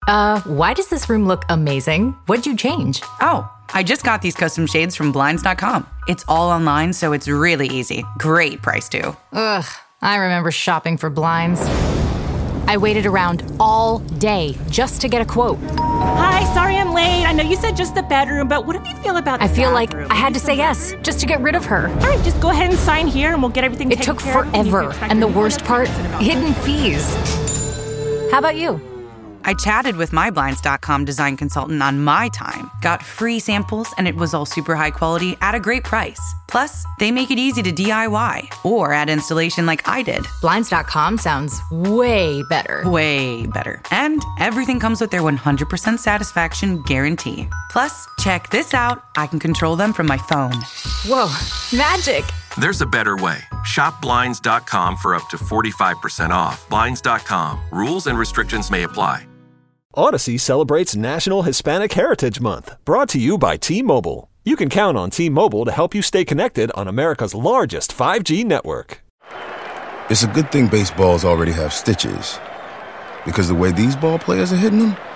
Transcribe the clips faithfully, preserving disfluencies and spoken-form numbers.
Uh, why does this room look amazing? What'd you change? Oh, I just got these custom shades from Blinds dot com. It's all online, so it's really easy. Great price, too. Ugh, I remember shopping for blinds. I waited around all day just to get a quote. Hi, sorry I'm late. I know you said just the bedroom, but what do you feel about the I feel bathroom? like I had to say yes just to get rid of her. All right, just go ahead and sign here and we'll get everything It taken took care of. forever, and the worst part, hidden fees. How about you? I chatted with my Blinds dot com design consultant on my time, got free samples, and it was all super high quality at a great price. Plus, they make it easy to D I Y or add installation like I did. Blinds dot com sounds way better. Way better. And everything comes with their one hundred percent satisfaction guarantee. Plus, check this out. I can control them from my phone. Whoa, magic. There's a better way. Shop Blinds dot com for up to forty-five percent off. Blinds dot com. Rules and restrictions may apply. Odyssey celebrates National Hispanic Heritage Month, brought to you by T-Mobile. You can count on T-Mobile to help you stay connected on America's largest five G network. It's a good thing baseballs already have stitches, because the way these ball players are hitting them,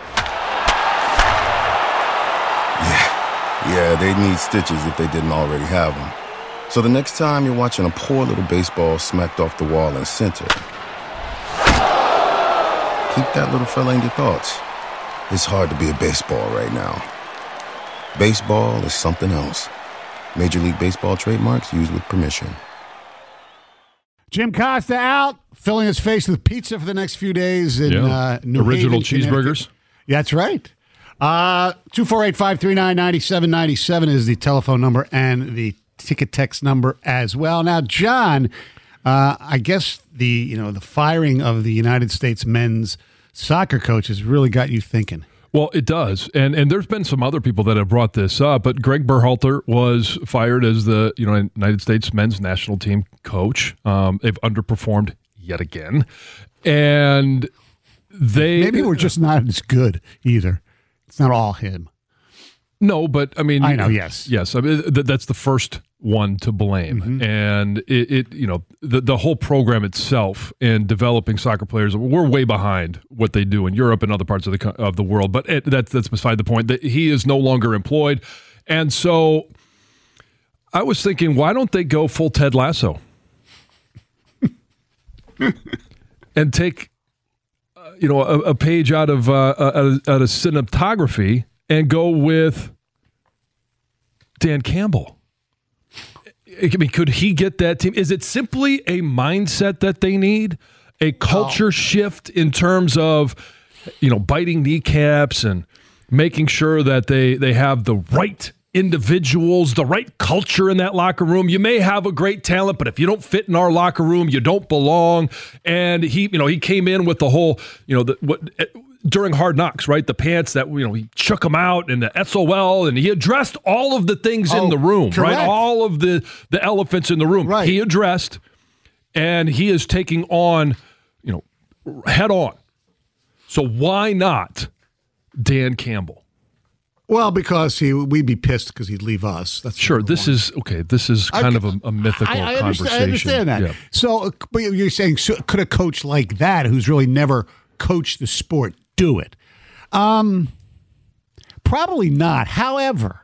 yeah, yeah, they need stitches if they didn't already have them. So the next time you're watching a poor little baseball smacked off the wall in center, keep that little fella in your thoughts. It's hard to be a baseball right now. Baseball is something else. Major League Baseball trademarks used with permission. Jim Costa out, filling his face with pizza for the next few days in yeah. uh, New Original Haven, cheeseburgers. Yeah, that's right. Uh, two four eight, five three nine, nine seven nine seven is the telephone number and the ticket text number as well. Now, John, uh, I guess the you know the firing of the United States men's soccer coach has really got you thinking. Well, it does, and and there's been some other people that have brought this up, but Greg Berhalter was fired as the you know United States men's national team coach. Um, they've underperformed yet again, and they maybe we're just not as good either. It's not all him. No, but I mean, I know. Yes, yes. I mean, th- that's the first one to blame, mm-hmm. and it, it, you know, the the whole program itself in developing soccer players, we're way behind what they do in Europe and other parts of the co- of the world. But it, that's that's beside the point. That he is no longer employed, and so I was thinking, why don't they go full Ted Lasso and take, uh, you know, a, a page out of uh, out of cinematography and go with Dan Campbell? I mean, could he get that team? Is it simply a mindset that they need? A culture oh. shift in terms of, you know, biting kneecaps and making sure that they, they have the right individuals, the right culture in that locker room. You may have a great talent, but if you don't fit in our locker room, you don't belong. And he, you know, he came in with the whole, you know, the, what during Hard Knocks, right? The pants that, you know, he shook them out and the S O L, and he addressed all of the things oh, in the room, correct. right? All of the, the elephants in the room. Right. He addressed, and he is taking on, you know, head on. So why not Dan Campbell? Well, because he we'd be pissed because he'd leave us. That's sure. This one. is okay. This is kind I, of a, a mythical I, I conversation. Understand, I understand that. Yeah. So, but you're saying so, could a coach like that, who's really never coached the sport, do it? Um, probably not. However,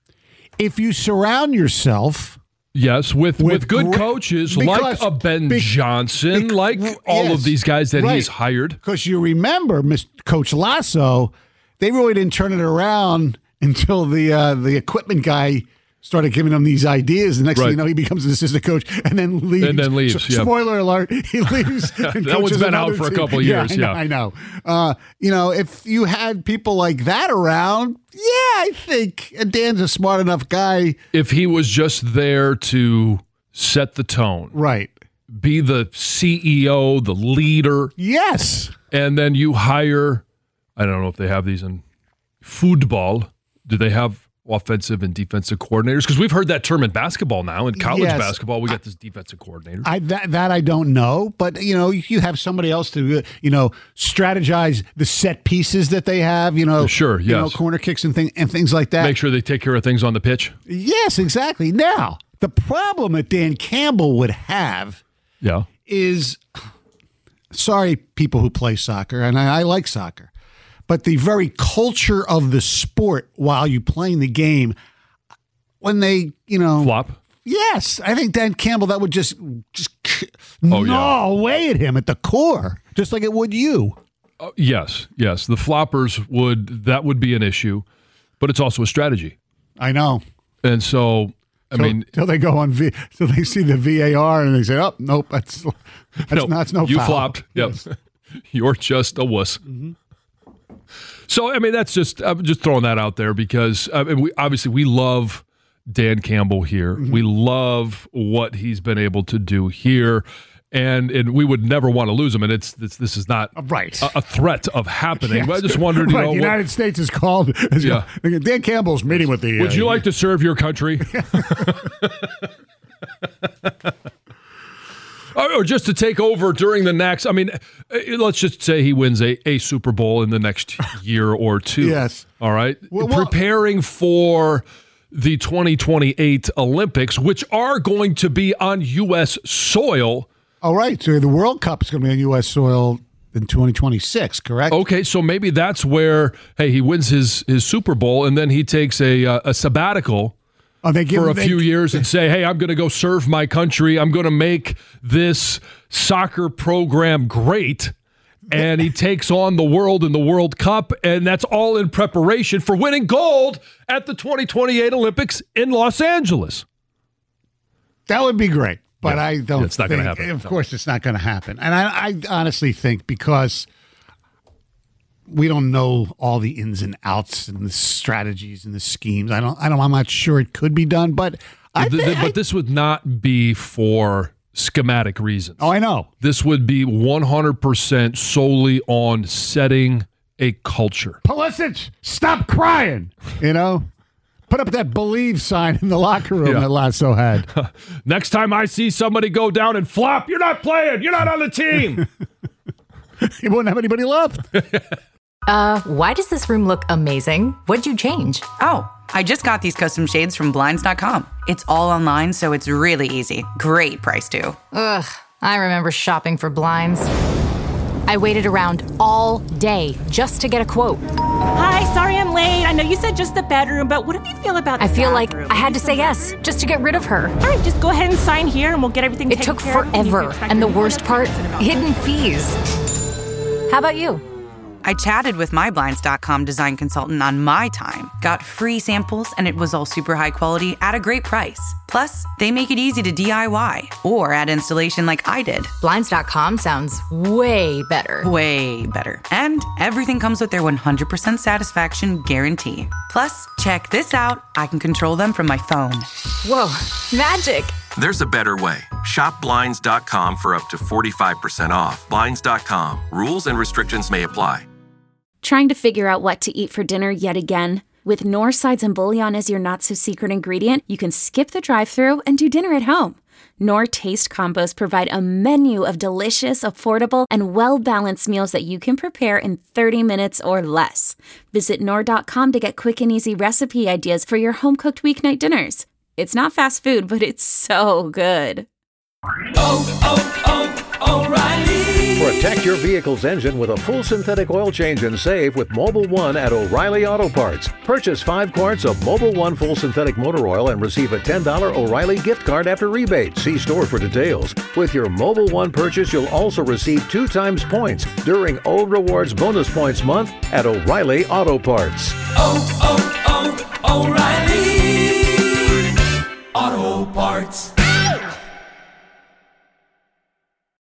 if you surround yourself, yes, with with, with good great, coaches because, like a Ben be, Johnson, be, like yes, all of these guys that right. he's hired, because you remember, Mister Coach Lasso. They really didn't turn it around until the uh, the equipment guy started giving him these ideas. The next right. thing you know, he becomes an assistant coach and then leaves. And then leaves. So, yeah. Spoiler alert: he leaves. And that one's been out for a couple of years. Yeah, I know. Yeah, I know. Uh, you know, if you had people like that around, yeah, I think Dan's a smart enough guy. If he was just there to set the tone, right, be the C E O, the leader, yes, and then you hire. I don't know if they have these in football. Do they have offensive and defensive coordinators? Because we've heard that term in basketball now. In college yes. basketball, we got this defensive coordinator. I, that, that I don't know. But, you know, you have somebody else to, you know, strategize the set pieces that they have, you know. Sure, yes. You know, corner kicks and, thing, and things like that. Make sure they take care of things on the pitch. Yes, exactly. Now, the problem that Dan Campbell would have yeah. is, sorry, people who play soccer, and I, I like soccer, but the very culture of the sport while you're playing the game, when they, you know, flop. Yes, I think Dan Campbell, that would just just oh, gnaw yeah. away at him at the core, just like it would you. Uh, yes, yes. The floppers would, that would be an issue, but it's also a strategy. I know. And so, I till, mean. Till they go on, V, till they see the V A R and they say, oh, nope, that's, that's no, not, that's no you foul. flopped. Yep. Yes. You're just a wuss. Mm-hmm. So, I mean, that's just, I'm just throwing that out there because I mean, we obviously we love Dan Campbell here. Mm-hmm. We love what he's been able to do here. And and we would never want to lose him. And it's this this is not right. a, a threat of happening. Yes. But I just wondered, you right. know. The United what, States is called. Is yeah. Called, Dan Campbell's meeting with the. Would uh, you like to serve your country? Or just to take over during the next, I mean, let's just say he wins a, a Super Bowl in the next year or two. Yes. All right. Well, well, Preparing for the twenty twenty-eight Olympics, which are going to be on U S soil. All right. So the World Cup is going to be on U S soil in twenty twenty-six, correct? Okay. So maybe that's where, hey, he wins his, his Super Bowl and then he takes a, uh, a sabbatical. Oh, they give for a they, few years and say, hey, I'm going to go serve my country. I'm going to make this soccer program great. And he takes on the world in the World Cup. And that's all in preparation for winning gold at the twenty twenty-eight Olympics in Los Angeles. That would be great. But yeah, I don't it's not think, going to happen. Of course, it's not going to happen. And I, I honestly think because we don't know all the ins and outs and the strategies and the schemes. I don't. I don't. I'm not sure it could be done, but I. The, th- the, but I, this would not be for schematic reasons. Oh, I know. This would be one hundred percent solely on setting a culture. Pulisic, stop crying. You know, put up that believe sign in the locker room yeah. that Lasso had. Next time I see somebody go down and flop, you're not playing. You're not on the team. He wouldn't have anybody left. Uh, why does this room look amazing? What'd you change? Oh, I just got these custom shades from Blinds dot com. It's all online, so it's really easy. Great price, too. Ugh, I remember shopping for blinds. I waited around all day just to get a quote. Hi, sorry I'm late. I know you said just the bedroom, but what do you feel about the I feel bathroom? like I had to say yes, just to get rid of her. All right, just go ahead and sign here, and we'll get everything It taken took care of. forever, and the worst part, hidden fees. How about you? I chatted with my Blinds dot com design consultant on my time, got free samples, and it was all super high quality at a great price. Plus, they make it easy to D I Y or add installation like I did. Blinds dot com sounds way better. Way better. And everything comes with their one hundred percent satisfaction guarantee. Plus, check this out. I can control them from my phone. Whoa, magic. There's a better way. Shop Blinds dot com for up to forty-five percent off. Blinds dot com. Rules and restrictions may apply. Trying to figure out what to eat for dinner yet again? With Knorr Sides and Bouillon as your not-so-secret ingredient, you can skip the drive-thru and do dinner at home. Knorr Taste Combos provide a menu of delicious, affordable, and well-balanced meals that you can prepare in thirty minutes or less. Visit Knorr dot com to get quick and easy recipe ideas for your home-cooked weeknight dinners. It's not fast food, but it's so good. Oh, oh, oh, O'Reilly! Protect your vehicle's engine with a full synthetic oil change and save with Mobil one at O'Reilly Auto Parts. Purchase five quarts of Mobil one full synthetic motor oil and receive a ten dollars O'Reilly gift card after rebate. See store for details. With your Mobil one purchase, you'll also receive two times points during O Rewards Bonus Points Month at O'Reilly Auto Parts. Oh, oh,